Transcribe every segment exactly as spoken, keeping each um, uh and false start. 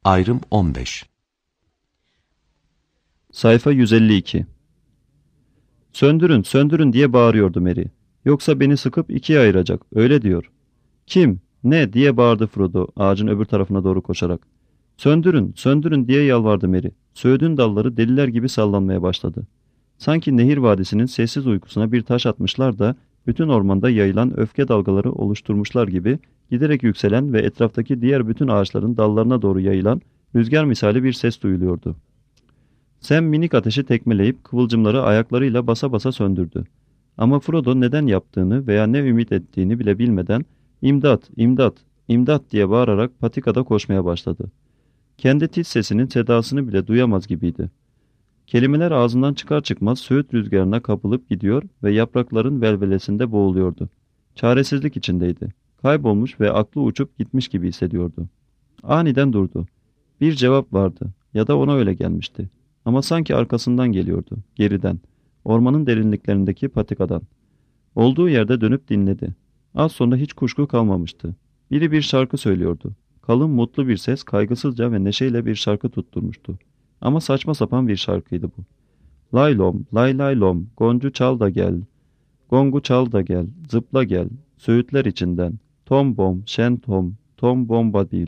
Ayrım on beş. Sayfa yüz elli iki. Söndürün, söndürün diye bağırıyordu Merry. Yoksa beni sıkıp ikiye ayıracak, öyle diyor. Kim, ne diye bağırdı Frodo ağacın öbür tarafına doğru koşarak. Söndürün, söndürün diye yalvardı Merry. Söğüdün dalları deliler gibi sallanmaya başladı. Sanki nehir vadisinin sessiz uykusuna bir taş atmışlar da bütün ormanda yayılan öfke dalgaları oluşturmuşlar gibi giderek yükselen ve etraftaki diğer bütün ağaçların dallarına doğru yayılan rüzgar misali bir ses duyuluyordu. Sam minik ateşi tekmeleyip kıvılcımları ayaklarıyla basa basa söndürdü. Ama Frodo neden yaptığını veya ne ümit ettiğini bile bilmeden "İmdat, imdat, imdat" diye bağırarak patikada koşmaya başladı. Kendi tiz sesinin sedasını bile duyamaz gibiydi. Kelimeler ağzından çıkar çıkmaz söğüt rüzgarına kapılıp gidiyor ve yaprakların velvelesinde boğuluyordu. Çaresizlik içindeydi. Kaybolmuş ve aklı uçup gitmiş gibi hissediyordu. Aniden durdu. Bir cevap vardı ya da ona öyle gelmişti. Ama sanki arkasından geliyordu, geriden, ormanın derinliklerindeki patikadan. Olduğu yerde dönüp dinledi. Az sonra hiç kuşku kalmamıştı. Biri bir şarkı söylüyordu. Kalın mutlu bir ses kaygısızca ve neşeyle bir şarkı tutturmuştu. Ama saçma sapan bir şarkıydı bu. Laylom, lay laylom, goncu çal da gel. Gongu çal da gel, zıpla gel, söğütler içinden. Tom bom, şen tom, tom bomba değil.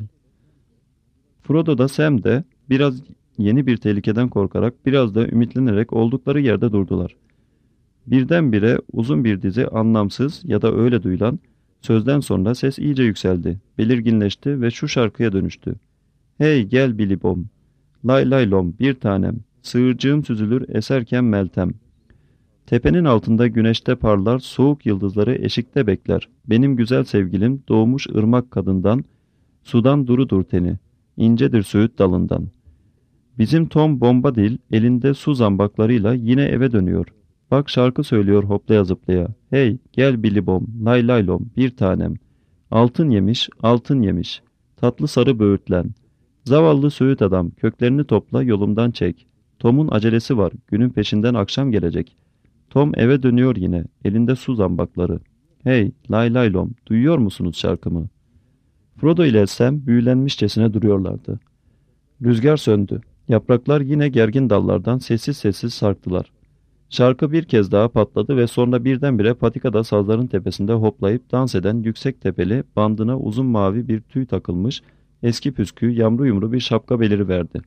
Frodo da Sam de biraz yeni bir tehlikeden korkarak, biraz da ümitlenerek oldukları yerde durdular. Birdenbire uzun bir dizi anlamsız ya da öyle duyulan sözden sonra ses iyice yükseldi, belirginleşti ve şu şarkıya dönüştü. Hey gel Billy Bom, lay lay lom bir tanem, sığırcığım süzülür eserken meltem. Tepenin altında güneşte parlar, soğuk yıldızları eşikte bekler. Benim güzel sevgilim doğmuş ırmak kadından, sudan durudur teni, incedir söğüt dalından. Bizim Tom Bombadil elinde su zambaklarıyla yine eve dönüyor. Bak şarkı söylüyor hoplaya zıplaya. Hey gel Billy Bom, lay lay lom bir tanem. Altın yemiş, altın yemiş. Tatlı sarı böğürtlen. Zavallı söğüt adam, köklerini topla yolumdan çek. Tom'un acelesi var, günün peşinden akşam gelecek. Tom eve dönüyor yine, elinde su zambakları. Hey lay lay lom, duyuyor musunuz şarkımı? Frodo ile Sam büyülenmişçesine duruyorlardı. Rüzgar söndü. Yapraklar yine gergin dallardan sessiz sessiz sarktılar. Şarkı bir kez daha patladı ve sonra birdenbire patikada sazların tepesinde hoplayıp dans eden yüksek tepeli, bandına uzun mavi bir tüy takılmış, eski püskü, yamru yumru bir şapka beliriverdi.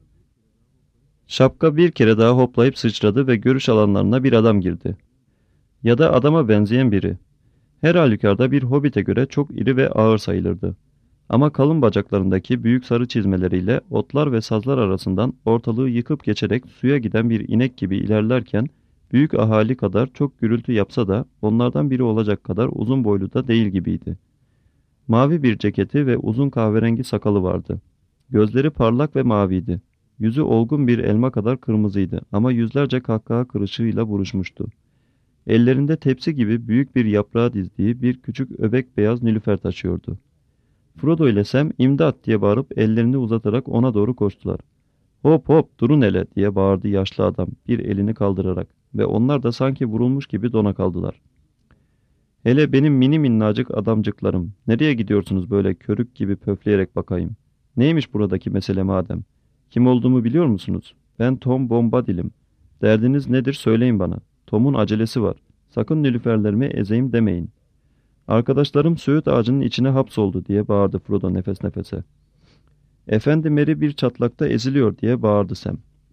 Şapka bir kere daha hoplayıp sıçradı ve görüş alanlarına bir adam girdi. Ya da adama benzeyen biri. Her halükarda bir hobbite göre çok iri ve ağır sayılırdı. Ama kalın bacaklarındaki büyük sarı çizmeleriyle otlar ve sazlar arasından ortalığı yıkıp geçerek suya giden bir inek gibi ilerlerken, büyük ahali kadar çok gürültü yapsa da onlardan biri olacak kadar uzun boylu da değil gibiydi. Mavi bir ceketi ve uzun kahverengi sakalı vardı. Gözleri parlak ve maviydi. Yüzü olgun bir elma kadar kırmızıydı ama yüzlerce kahkaha kırışığıyla buruşmuştu. Ellerinde tepsi gibi büyük bir yaprağı dizdiği bir küçük öbek beyaz nilüfer taşıyordu. Frodo ile Sam imdat diye bağırıp ellerini uzatarak ona doğru koştular. Hop hop durun hele diye bağırdı yaşlı adam bir elini kaldırarak ve onlar da sanki vurulmuş gibi dona kaldılar. Hele benim mini minnacık adamcıklarım, nereye gidiyorsunuz böyle körük gibi pöfleyerek bakayım? Neymiş buradaki mesele madem? Kim olduğumu biliyor musunuz? Ben Tom Bombadil'im. Derdiniz nedir söyleyin bana. Tom'un acelesi var. Sakın nilüferlerimi ezeyim demeyin. Arkadaşlarım söğüt ağacının içine hapsoldu diye bağırdı Frodo nefes nefese. Efendi Merry bir çatlakta eziliyor diye bağırdı Sam.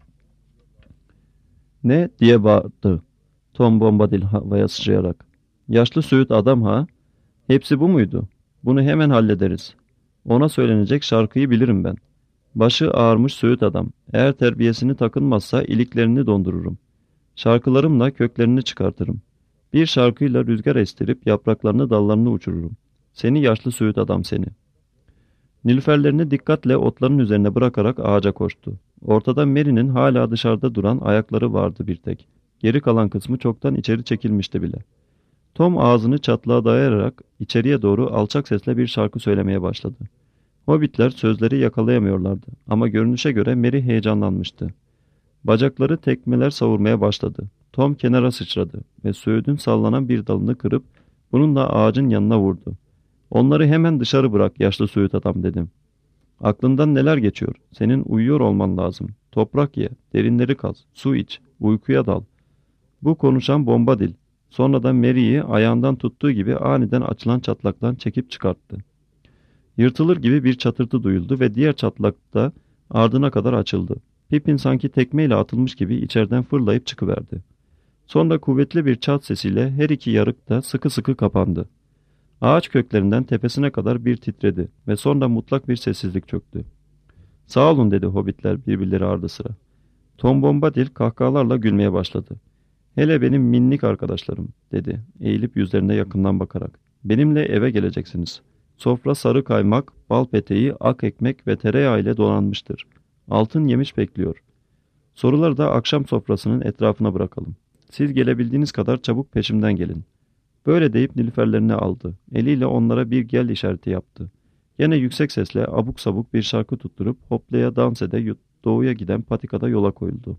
Ne diye bağırdı Tom Bombadil havaya sıçrayarak. Yaşlı söğüt adam ha? Hepsi bu muydu? Bunu hemen hallederiz. Ona söylenecek şarkıyı bilirim ben. Başı ağarmış söğüt adam. Eğer terbiyesini takınmazsa iliklerini dondururum. Şarkılarımla köklerini çıkartırım. Bir şarkıyla rüzgar estirip yapraklarını dallarını uçururum. Seni yaşlı söğüt adam seni. Nilüferlerini dikkatle otların üzerine bırakarak ağaca koştu. Ortada Merry'nin hala dışarıda duran ayakları vardı bir tek. Geri kalan kısmı çoktan içeri çekilmişti bile. Tom ağzını çatlağa dayayarak içeriye doğru alçak sesle bir şarkı söylemeye başladı. Hobbitler sözleri yakalayamıyorlardı ama görünüşe göre Merry heyecanlanmıştı. Bacakları tekmeler savurmaya başladı. Tom kenara sıçradı ve söğüdün sallanan bir dalını kırıp bununla ağacın yanına vurdu. Onları hemen dışarı bırak yaşlı söğüt adam dedim. Aklından neler geçiyor? Senin uyuyor olman lazım. Toprak ye, derinleri kaz, su iç, uykuya dal. Bu konuşan Bombadil. Sonra da Mary'i ayağından tuttuğu gibi aniden açılan çatlaktan çekip çıkarttı. Yırtılır gibi bir çatırtı duyuldu ve diğer çatlak da ardına kadar açıldı. Pippin sanki tekmeyle atılmış gibi içeriden fırlayıp çıkıverdi. Sonra kuvvetli bir çat sesiyle her iki yarık da sıkı sıkı kapandı. Ağaç köklerinden tepesine kadar bir titredi ve sonra mutlak bir sessizlik çöktü. "Sağ olun," dedi hobbitler birbirleri ardı sıra. Tom Bombadil kahkahalarla gülmeye başladı. "Hele benim minnik arkadaşlarım," dedi eğilip yüzlerine yakından bakarak. "Benimle eve geleceksiniz. Sofra sarı kaymak, bal peteği, ak ekmek ve tereyağı ile donanmıştır. Altın yemiş bekliyor. Soruları da akşam sofrasının etrafına bırakalım. Siz gelebildiğiniz kadar çabuk peşimden gelin." Böyle deyip nilüferlerini aldı. Eliyle onlara bir gel işareti yaptı. Yine yüksek sesle abuk sabuk bir şarkı tutturup hoplaya dans ede doğuya giden patikada yola koyuldu.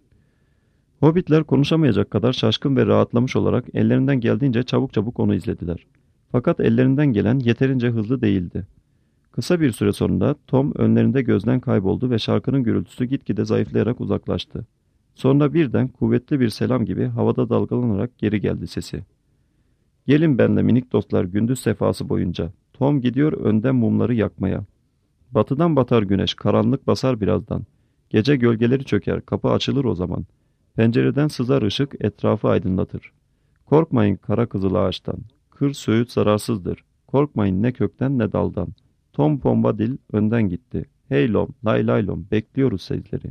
Hobbitler konuşamayacak kadar şaşkın ve rahatlamış olarak ellerinden geldiğince çabuk çabuk onu izlediler. Fakat ellerinden gelen yeterince hızlı değildi. Kısa bir süre sonra Tom önlerinde gözden kayboldu ve şarkının gürültüsü gitgide zayıflayarak uzaklaştı. Sonra birden kuvvetli bir selam gibi havada dalgalanarak geri geldi sesi. "Gelin benle minik dostlar gündüz sefası boyunca. Tom gidiyor önden mumları yakmaya. Batıdan batar güneş, karanlık basar birazdan. Gece gölgeleri çöker, kapı açılır o zaman. Pencereden sızar ışık etrafı aydınlatır. Korkmayın kara kızıl ağaçtan. Kır söğüt zararsızdır. Korkmayın ne kökten ne daldan. Tom Bombadil önden gitti. Hey lom, lay lay lom, bekliyoruz sizleri."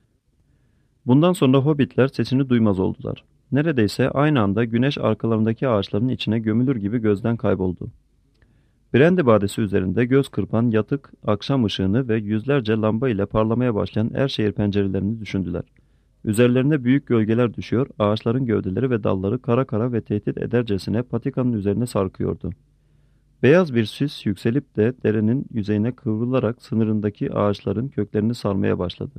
Bundan sonra hobbitler sesini duymaz oldular. Neredeyse aynı anda güneş arkalarındaki ağaçların içine gömülür gibi gözden kayboldu. Brendi badesi üzerinde göz kırpan yatık akşam ışığını ve yüzlerce lamba ile parlamaya başlayan Erşehir pencerelerini düşündüler. Üzerlerine büyük gölgeler düşüyor, ağaçların gövdeleri ve dalları kara kara ve tehdit edercesine patikanın üzerine sarkıyordu. Beyaz bir süs yükselip de derenin yüzeyine kıvrılarak sınırındaki ağaçların köklerini sarmaya başladı.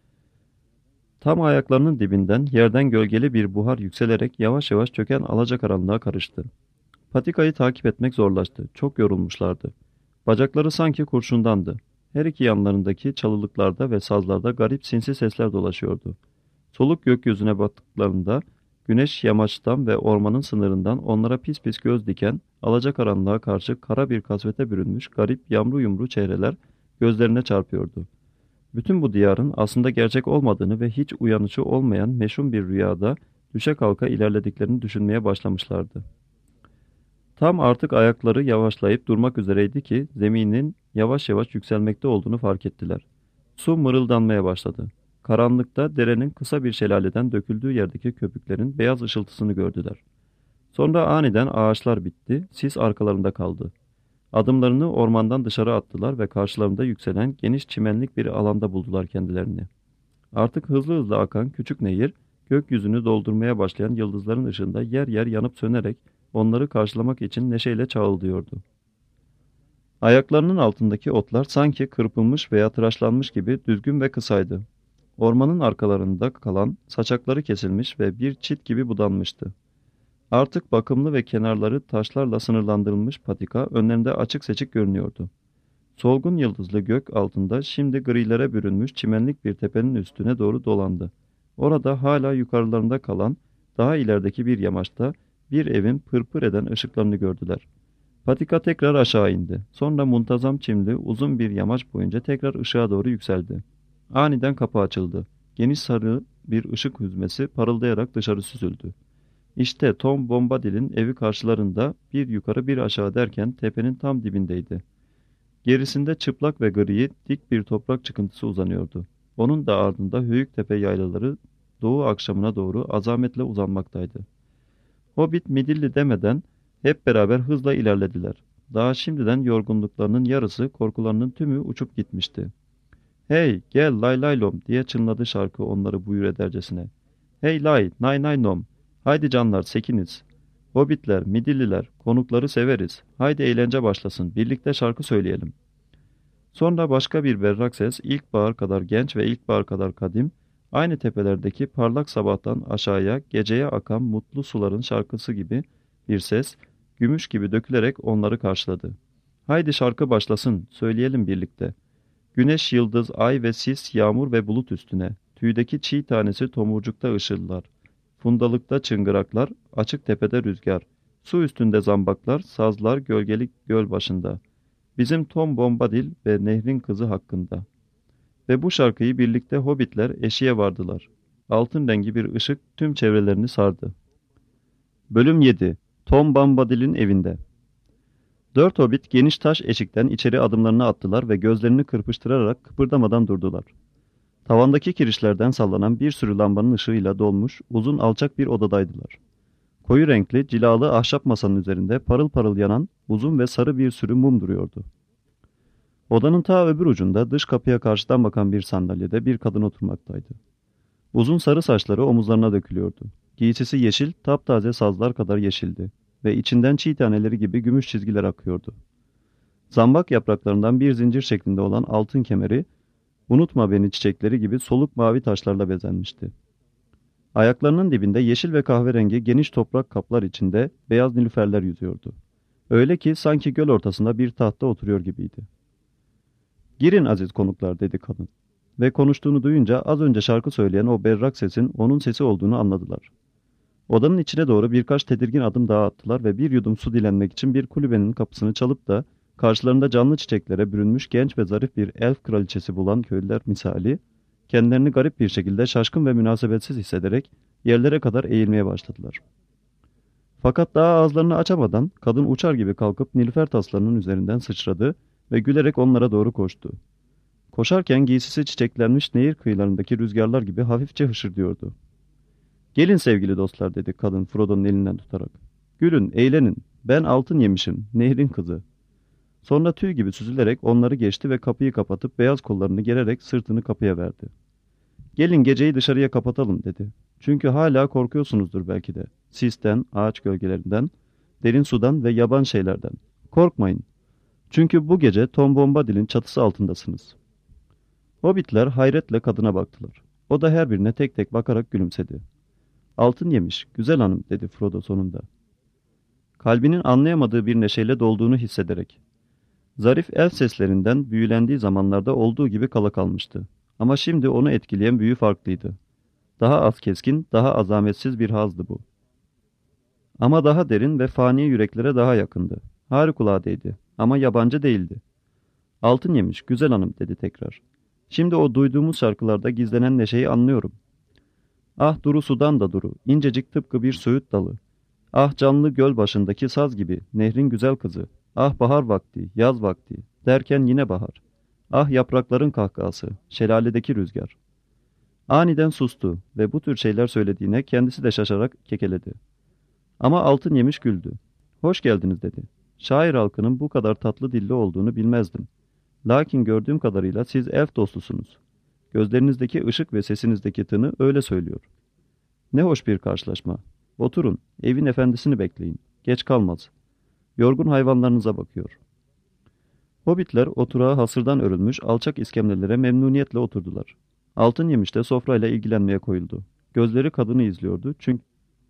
Tam ayaklarının dibinden yerden gölgeli bir buhar yükselerek yavaş yavaş çöken alacakaranlığa karıştı. Patikayı takip etmek zorlaştı. Çok yorulmuşlardı. Bacakları sanki kurşundandı. Her iki yanlarındaki çalılıklarda ve sazlarda garip sinsi sesler dolaşıyordu. Soluk gökyüzüne battıklarında güneş yamaçtan ve ormanın sınırından onlara pis pis göz diken, alacakaranlığa karşı kara bir kasvete bürünmüş garip yamru yumru çehreler gözlerine çarpıyordu. Bütün bu diyarın aslında gerçek olmadığını ve hiç uyanışı olmayan meşhum bir rüyada düşe kalka ilerlediklerini düşünmeye başlamışlardı. Tam artık ayakları yavaşlayıp durmak üzereydi ki zeminin yavaş yavaş yükselmekte olduğunu fark ettiler. Su mırıldanmaya başladı. Karanlıkta derenin kısa bir şelaleden döküldüğü yerdeki köpüklerin beyaz ışıltısını gördüler. Sonra aniden ağaçlar bitti, sis arkalarında kaldı. Adımlarını ormandan dışarı attılar ve karşılarında yükselen geniş çimenlik bir alanda buldular kendilerini. Artık hızlı hızlı akan küçük nehir, gökyüzünü doldurmaya başlayan yıldızların ışığında yer yer yanıp sönerek onları karşılamak için neşeyle çağıldıyordu. Ayaklarının altındaki otlar sanki kırpılmış veya tıraşlanmış gibi düzgün ve kısaydı. Ormanın arkalarında kalan saçakları kesilmiş ve bir çit gibi budanmıştı. Artık bakımlı ve kenarları taşlarla sınırlandırılmış patika önlerinde açık seçik görünüyordu. Solgun yıldızlı gök altında şimdi grilere bürünmüş çimenlik bir tepenin üstüne doğru dolandı. Orada hala yukarılarında kalan daha ilerideki bir yamaçta bir evin pırpır eden ışıklarını gördüler. Patika tekrar aşağı indi. Sonra muntazam çimli uzun bir yamaç boyunca tekrar ışığa doğru yükseldi. Aniden kapı açıldı. Geniş sarı bir ışık hüzmesi parıldayarak dışarı süzüldü. İşte Tom Bombadil'in evi karşılarında bir yukarı bir aşağı derken tepenin tam dibindeydi. Gerisinde çıplak ve gri dik bir toprak çıkıntısı uzanıyordu. Onun da ardında höyük tepe yaylaları doğu akşamına doğru azametle uzanmaktaydı. Hobbit midilli demeden hep beraber hızla ilerlediler. Daha şimdiden yorgunluklarının yarısı, korkularının tümü uçup gitmişti. "Hey, gel lay lay lom," diye çınladı şarkı onları buyur edercesine. "Hey lay, nay nay nom. Haydi canlar sekiniz. Hobbitler, midilliler, konukları severiz. Haydi eğlence başlasın, birlikte şarkı söyleyelim." Sonra başka bir berrak ses, ilkbahar kadar genç ve ilkbahar kadar kadim, aynı tepelerdeki parlak sabahtan aşağıya, geceye akan mutlu suların şarkısı gibi bir ses, gümüş gibi dökülerek onları karşıladı. "Haydi şarkı başlasın, söyleyelim birlikte." Güneş, yıldız, ay ve sis, yağmur ve bulut üstüne. Tüydeki çiğ tanesi tomurcukta ışıllar. Fundalıkta çıngıraklar, açık tepede rüzgar. Su üstünde zambaklar, sazlar gölgelik göl başında. Bizim Tom Bombadil ve Nehrin Kızı hakkında. Ve bu şarkıyı birlikte hobbitler eşiğe vardılar. Altın rengi bir ışık tüm çevrelerini sardı. Bölüm yedi. Tom Bombadil'in evinde. Dört hobbit geniş taş eşikten içeri adımlarını attılar ve gözlerini kırpıştırarak kıpırdamadan durdular. Tavandaki kirişlerden sallanan bir sürü lambanın ışığıyla dolmuş uzun alçak bir odadaydılar. Koyu renkli, cilalı ahşap masanın üzerinde parıl parıl yanan uzun ve sarı bir sürü mum duruyordu. Odanın ta öbür ucunda dış kapıya karşıdan bakan bir sandalyede bir kadın oturmaktaydı. Uzun sarı saçları omuzlarına dökülüyordu. Giysisi yeşil, taptaze sazlar kadar yeşildi ve içinden çiğ taneleri gibi gümüş çizgiler akıyordu. Zambak yapraklarından bir zincir şeklinde olan altın kemeri, unutma beni çiçekleri gibi soluk mavi taşlarla bezenmişti. Ayaklarının dibinde yeşil ve kahverengi geniş toprak kaplar içinde beyaz nilüferler yüzüyordu. Öyle ki sanki göl ortasında bir tahtta oturuyor gibiydi. "Girin aziz konuklar," dedi kadın. Ve konuştuğunu duyunca az önce şarkı söyleyen o berrak sesin onun sesi olduğunu anladılar. Odanın içine doğru birkaç tedirgin adım daha attılar ve bir yudum su dilenmek için bir kulübenin kapısını çalıp da karşılarında canlı çiçeklere bürünmüş genç ve zarif bir elf kraliçesi bulan köylüler misali, kendilerini garip bir şekilde şaşkın ve münasebetsiz hissederek yerlere kadar eğilmeye başladılar. Fakat daha ağızlarını açamadan kadın uçar gibi kalkıp nilüfer taslarının üzerinden sıçradı ve gülerek onlara doğru koştu. Koşarken giysisi çiçeklenmiş nehir kıyılarındaki rüzgarlar gibi hafifçe hışırdıyordu. "Gelin sevgili dostlar," dedi kadın Frodo'nun elinden tutarak. "Gülün, eğlenin. Ben altın yemişim, nehrin kızı." Sonra tüy gibi süzülerek onları geçti ve kapıyı kapatıp beyaz kollarını gererek sırtını kapıya verdi. "Gelin geceyi dışarıya kapatalım," dedi. "Çünkü hala korkuyorsunuzdur belki de. Sisten, ağaç gölgelerinden, derin sudan ve yaban şeylerden. Korkmayın. Çünkü bu gece Tom Bombadil'in çatısı altındasınız." Hobbitler hayretle kadına baktılar. O da her birine tek tek bakarak gülümsedi. "Altın yemiş, güzel hanım," dedi Frodo sonunda. Kalbinin anlayamadığı bir neşeyle dolduğunu hissederek. Zarif elf seslerinden büyülendiği zamanlarda olduğu gibi kala kalmıştı. Ama şimdi onu etkileyen büyü farklıydı. Daha az keskin, daha azametsiz bir hazdı bu. Ama daha derin ve fani yüreklere daha yakındı. Harikuladeydi ama yabancı değildi. "Altın yemiş, güzel hanım," dedi tekrar. "Şimdi o duyduğumuz şarkılarda gizlenen neşeyi anlıyorum. Ah duru sudan da duru, incecik tıpkı bir söğüt dalı. Ah canlı göl başındaki saz gibi, nehrin güzel kızı. Ah bahar vakti, yaz vakti, derken yine bahar. Ah yaprakların kahkahası, şelaledeki rüzgar." Aniden sustu ve bu tür şeyler söylediğine kendisi de şaşarak kekeledi. Ama altın yemiş güldü. "Hoş geldiniz," dedi. "Şair halkının bu kadar tatlı dilli olduğunu bilmezdim. Lakin gördüğüm kadarıyla siz elf dostusunuz. Gözlerinizdeki ışık ve sesinizdeki tını öyle söylüyor. Ne hoş bir karşılaşma. Oturun, evin efendisini bekleyin. Geç kalmaz. Yorgun hayvanlarınıza bakıyor." Hobbitler oturağa hasırdan örülmüş alçak iskemlelere memnuniyetle oturdular. Altın yemiş de sofrayla ilgilenmeye koyuldu. Gözleri kadını izliyordu çünkü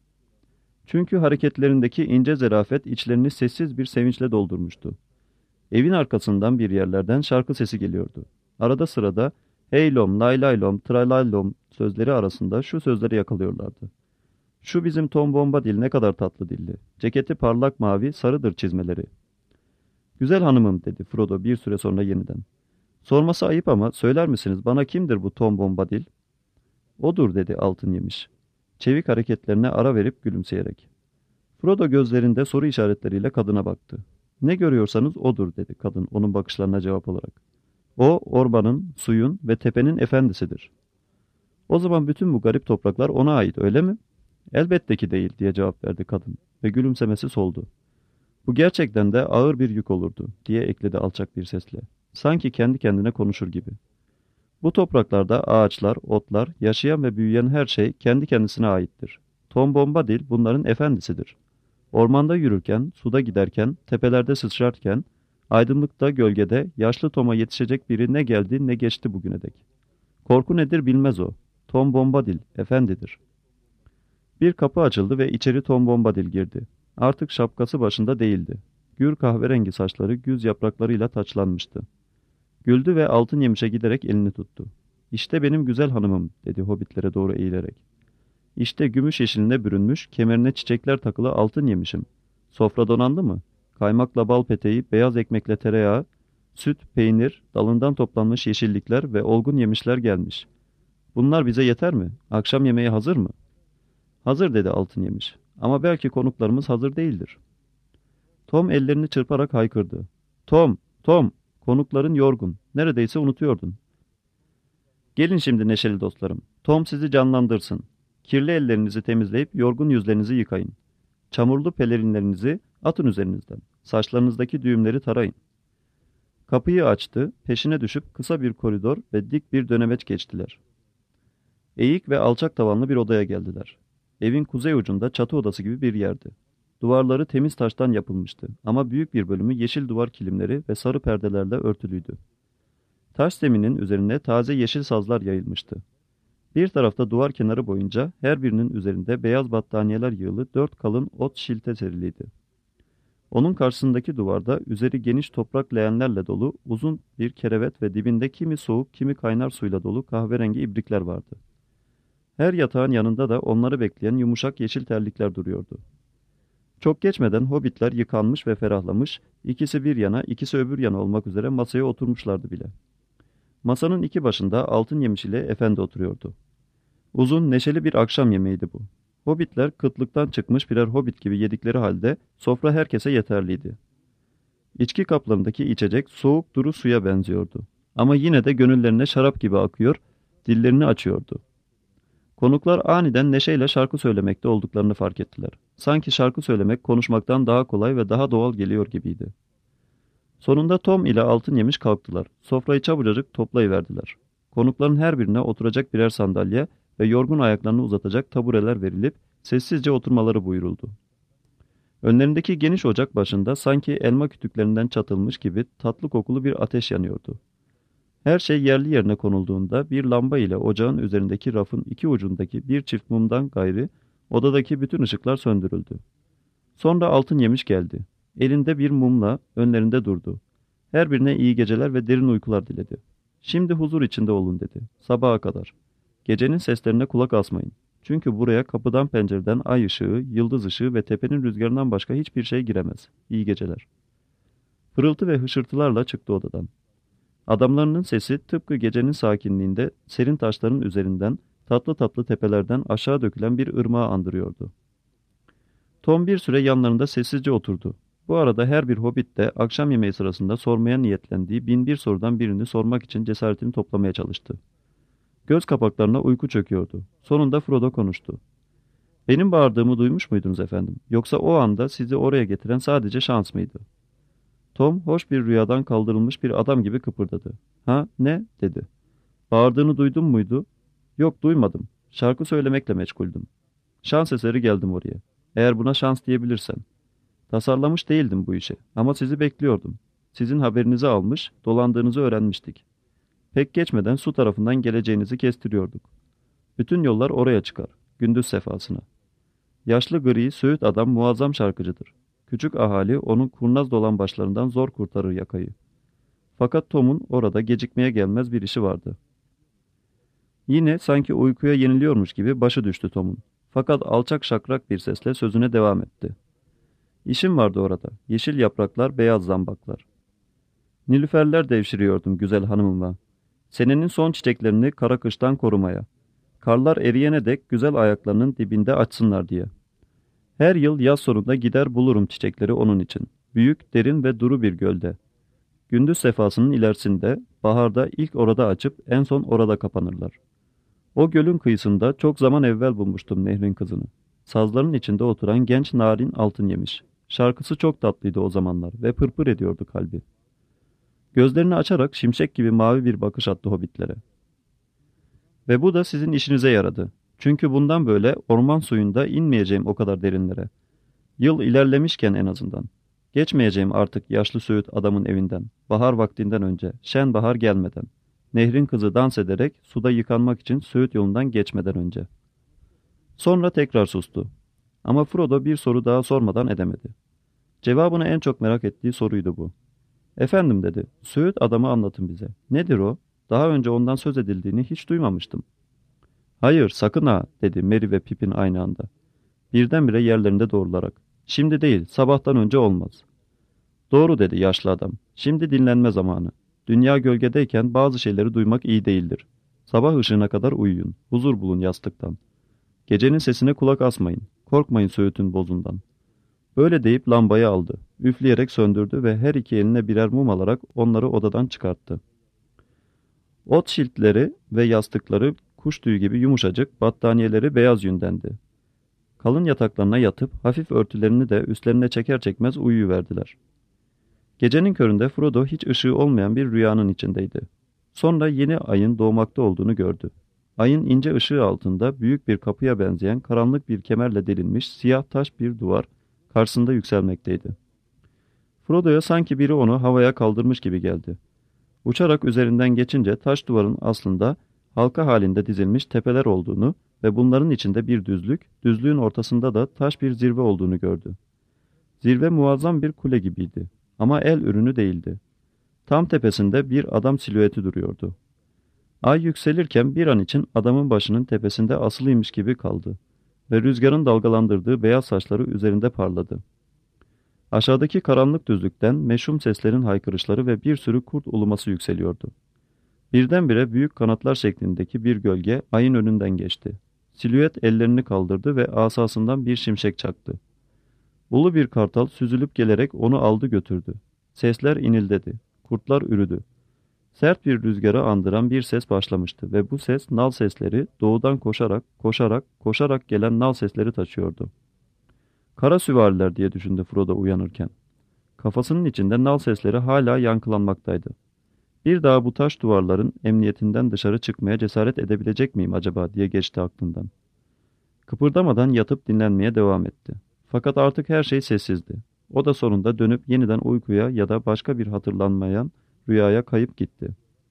çünkü hareketlerindeki ince zarafet içlerini sessiz bir sevinçle doldurmuştu. Evin arkasından bir yerlerden şarkı sesi geliyordu. Arada sırada "hey lom, lay lay lom, tralay lom" sözleri arasında şu sözleri yakalıyorlardı. "Şu bizim Tom Bombadil ne kadar tatlı dilli. Ceketi parlak mavi, sarıdır çizmeleri." "Güzel hanımım," dedi Frodo bir süre sonra yeniden. "Sorması ayıp ama söyler misiniz bana kimdir bu Tom Bombadil?" "Odur," dedi altın yemiş. Çevik hareketlerine ara verip gülümseyerek. Frodo gözlerinde soru işaretleriyle kadına baktı. "Ne görüyorsanız odur," dedi kadın onun bakışlarına cevap olarak. "O, ormanın, suyun ve tepenin efendisidir." "O zaman bütün bu garip topraklar ona ait, öyle mi?" "Elbette ki değil," diye cevap verdi kadın ve gülümsemesi soldu. "Bu gerçekten de ağır bir yük olurdu," diye ekledi alçak bir sesle. Sanki kendi kendine konuşur gibi. "Bu topraklarda ağaçlar, otlar, yaşayan ve büyüyen her şey kendi kendisine aittir. Tom Bombadil bunların efendisidir. Ormanda yürürken, suda giderken, tepelerde sıçrarken, aydınlıkta, gölgede, yaşlı Tom'a yetişecek biri ne geldi ne geçti bugüne dek. Korku nedir bilmez o. Tom Bombadil, efendidir." Bir kapı açıldı ve içeri Tom Bombadil girdi. Artık şapkası başında değildi. Gür kahverengi saçları güz yapraklarıyla taçlanmıştı. Güldü ve altın yemişe giderek elini tuttu. "İşte benim güzel hanımım," dedi hobbitlere doğru eğilerek. "İşte gümüş yeşiline bürünmüş, kemerine çiçekler takılı altın yemişim. Sofra donandı mı? Kaymakla bal peteği, beyaz ekmekle tereyağı, süt, peynir, dalından toplanmış yeşillikler ve olgun yemişler gelmiş. Bunlar bize yeter mi? Akşam yemeği hazır mı?" "Hazır," dedi altın yemiş. "Ama belki konuklarımız hazır değildir." Tom ellerini çırparak haykırdı. "Tom, Tom, konukların yorgun. Neredeyse unutuyordun. Gelin şimdi neşeli dostlarım. Tom sizi canlandırsın. Kirli ellerinizi temizleyip yorgun yüzlerinizi yıkayın. Çamurlu pelerinlerinizi atın üzerinizden. Saçlarınızdaki düğümleri tarayın." Kapıyı açtı, peşine düşüp kısa bir koridor ve dik bir dönemeç geçtiler. Eğik ve alçak tavanlı bir odaya geldiler. Evin kuzey ucunda çatı odası gibi bir yerdi. Duvarları temiz taştan yapılmıştı ama büyük bir bölümü yeşil duvar kilimleri ve sarı perdelerle örtülüydü. Taş zeminin üzerine taze yeşil sazlar yayılmıştı. Bir tarafta duvar kenarı boyunca her birinin üzerinde beyaz battaniyeler yığılı dört kalın ot şilte seriliydi. Onun karşısındaki duvarda üzeri geniş toprak leğenlerle dolu uzun bir kerevet ve dibinde kimi soğuk kimi kaynar suyla dolu kahverengi ibrikler vardı. Her yatağın yanında da onları bekleyen yumuşak yeşil terlikler duruyordu. Çok geçmeden hobbitler yıkanmış ve ferahlamış, ikisi bir yana ikisi öbür yana olmak üzere masaya oturmuşlardı bile. Masanın iki başında altın yemiş ile efendi oturuyordu. Uzun, neşeli bir akşam yemeğiydi bu. Hobbitler kıtlıktan çıkmış birer hobbit gibi yedikleri halde sofra herkese yeterliydi. İçki kaplarındaki içecek soğuk duru suya benziyordu. Ama yine de gönüllerine şarap gibi akıyor, dillerini açıyordu. Konuklar aniden neşeyle şarkı söylemekte olduklarını fark ettiler. Sanki şarkı söylemek konuşmaktan daha kolay ve daha doğal geliyor gibiydi. Sonunda Tom ile altın yemiş kalktılar. Sofrayı çabucacık toplayıverdiler. Konukların her birine oturacak birer sandalye ve yorgun ayaklarını uzatacak tabureler verilip sessizce oturmaları buyuruldu. Önlerindeki geniş ocak başında sanki elma kütüklerinden çatılmış gibi tatlı kokulu bir ateş yanıyordu. Her şey yerli yerine konulduğunda bir lamba ile ocağın üzerindeki rafın iki ucundaki bir çift mumdan gayri odadaki bütün ışıklar söndürüldü. Sonra altın yemiş geldi. Elinde bir mumla önlerinde durdu. Her birine iyi geceler ve derin uykular diledi. "Şimdi huzur içinde olun," dedi. "Sabaha kadar. Gecenin seslerine kulak asmayın. Çünkü buraya kapıdan pencereden ay ışığı, yıldız ışığı ve tepenin rüzgarından başka hiçbir şey giremez. İyi geceler." Fırıltı ve hışırtılarla çıktı odadan. Adamlarının sesi tıpkı gecenin sakinliğinde serin taşların üzerinden, tatlı tatlı tepelerden aşağı dökülen bir ırmağı andırıyordu. Tom bir süre yanlarında sessizce oturdu. Bu arada her bir hobbit de akşam yemeği sırasında sormaya niyetlendiği bin bir sorudan birini sormak için cesaretini toplamaya çalıştı. Göz kapaklarına uyku çöküyordu. Sonunda Frodo konuştu. "Benim bağırdığımı duymuş muydunuz efendim? Yoksa o anda sizi oraya getiren sadece şans mıydı?" Tom hoş bir rüyadan kaldırılmış bir adam gibi kıpırdadı. "Ha, ne?" dedi. "Bağırdığını duydun muydu?" "Yok, duymadım. Şarkı söylemekle meşguldüm. Şans eseri geldim oraya. Eğer buna şans diyebilirsen. Tasarlamış değildim bu işe ama sizi bekliyordum. Sizin haberinizi almış, dolandığınızı öğrenmiştik. Pek geçmeden su tarafından geleceğinizi kestiriyorduk. Bütün yollar oraya çıkar, gündüz sefasına. Yaşlı gri, söğüt adam muazzam şarkıcıdır. Küçük ahali onun kurnaz dolambaçlarından zor kurtarır yakayı. Fakat Tom'un orada gecikmeye gelmez bir işi vardı." Yine sanki uykuya yeniliyormuş gibi başı düştü Tom'un. Fakat alçak şakrak bir sesle sözüne devam etti. "İşim vardı orada. Yeşil yapraklar, beyaz zambaklar. Nilüferler devşiriyordum güzel hanımımla. Senenin son çiçeklerini kara kıştan korumaya. Karlar eriyene dek güzel ayaklarının dibinde açsınlar diye. Her yıl yaz sonunda gider bulurum çiçekleri onun için. Büyük, derin ve duru bir gölde. Gündüz sefasının ilerisinde, baharda ilk orada açıp en son orada kapanırlar. O gölün kıyısında çok zaman evvel bulmuştum nehrin kızını. Sazların içinde oturan genç narin altın yemiş. Şarkısı çok tatlıydı o zamanlar ve pırpır ediyordu kalbi." Gözlerini açarak şimşek gibi mavi bir bakış attı hobbitlere. "Ve bu da sizin işinize yaradı. Çünkü bundan böyle orman suyunda inmeyeceğim o kadar derinlere. Yıl ilerlemişken en azından. Geçmeyeceğim artık yaşlı söğüt adamın evinden, bahar vaktinden önce, şen bahar gelmeden. Nehrin kızı dans ederek suda yıkanmak için söğüt yolundan geçmeden önce." Sonra tekrar sustu. Ama Frodo bir soru daha sormadan edemedi. Cevabını en çok merak ettiği soruydu bu. Efendim dedi. Söğüt adamı anlatın bize. Nedir o? Daha önce ondan söz edildiğini hiç duymamıştım. Hayır, sakın ha, dedi Mary ve Pippin aynı anda. Birdenbire yerlerinde doğrularak. Şimdi değil, sabahtan önce olmaz. Doğru dedi yaşlı adam. Şimdi dinlenme zamanı. Dünya gölgedeyken bazı şeyleri duymak iyi değildir. Sabah ışığına kadar uyuyun. Huzur bulun yastıktan. Gecenin sesine kulak asmayın. Korkmayın söğütün bozundan. Böyle deyip lambayı aldı. Üfleyerek söndürdü ve her iki eline birer mum alarak onları odadan çıkarttı. Ot şiltleri ve yastıkları kuş tüyü gibi yumuşacık, battaniyeleri beyaz yündendi. Kalın yataklarına yatıp hafif örtülerini de üstlerine çeker çekmez uyuyuverdiler. Gecenin köründe Frodo hiç ışığı olmayan bir rüyanın içindeydi. Sonra yeni ayın doğmakta olduğunu gördü. Ayın ince ışığı altında büyük bir kapıya benzeyen karanlık bir kemerle delinmiş siyah taş bir duvar karşısında yükselmekteydi. Frodo'ya sanki biri onu havaya kaldırmış gibi geldi. Uçarak üzerinden geçince taş duvarın aslında halka halinde dizilmiş tepeler olduğunu ve bunların içinde bir düzlük, düzlüğün ortasında da taş bir zirve olduğunu gördü. Zirve muazzam bir kule gibiydi ama el ürünü değildi. Tam tepesinde bir adam silüeti duruyordu. Ay yükselirken bir an için adamın başının tepesinde asılıymış gibi kaldı ve rüzgarın dalgalandırdığı beyaz saçları üzerinde parladı. Aşağıdaki karanlık düzlükten meşhum seslerin haykırışları ve bir sürü kurt uluması yükseliyordu. Birdenbire büyük kanatlar şeklindeki bir gölge ayın önünden geçti. Silüet ellerini kaldırdı ve asasından bir şimşek çaktı. Ulu bir kartal süzülüp gelerek onu aldı götürdü. Sesler inildedi. Kurtlar ürüdü. Sert bir rüzgarı andıran bir ses başlamıştı ve bu ses nal sesleri doğudan koşarak, koşarak, koşarak gelen nal sesleri taşıyordu. Kara süvariler diye düşündü Frodo uyanırken. Kafasının içinde nal sesleri hala yankılanmaktaydı. Bir daha bu taş duvarların emniyetinden dışarı çıkmaya cesaret edebilecek miyim acaba diye geçti aklından. Kıpırdamadan yatıp dinlenmeye devam etti. Fakat artık her şey sessizdi. O da sonunda dönüp yeniden uykuya ya da başka bir hatırlanmayan rüyaya kayıp gitti.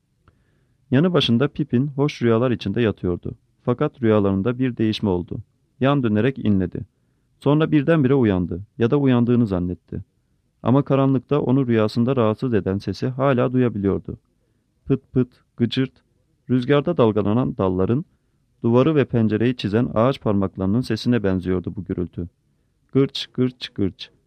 Yanı başında Pippin hoş rüyalar içinde yatıyordu. Fakat rüyalarında bir değişme oldu. Yan dönerek inledi. Sonra birdenbire uyandı ya da uyandığını zannetti. Ama karanlıkta onu rüyasında rahatsız eden sesi hala duyabiliyordu. Pıt pıt, gıcırt, rüzgarda dalgalanan dalların, duvarı ve pencereyi çizen ağaç parmaklarının sesine benziyordu bu gürültü. Gırç, gırç, gırç.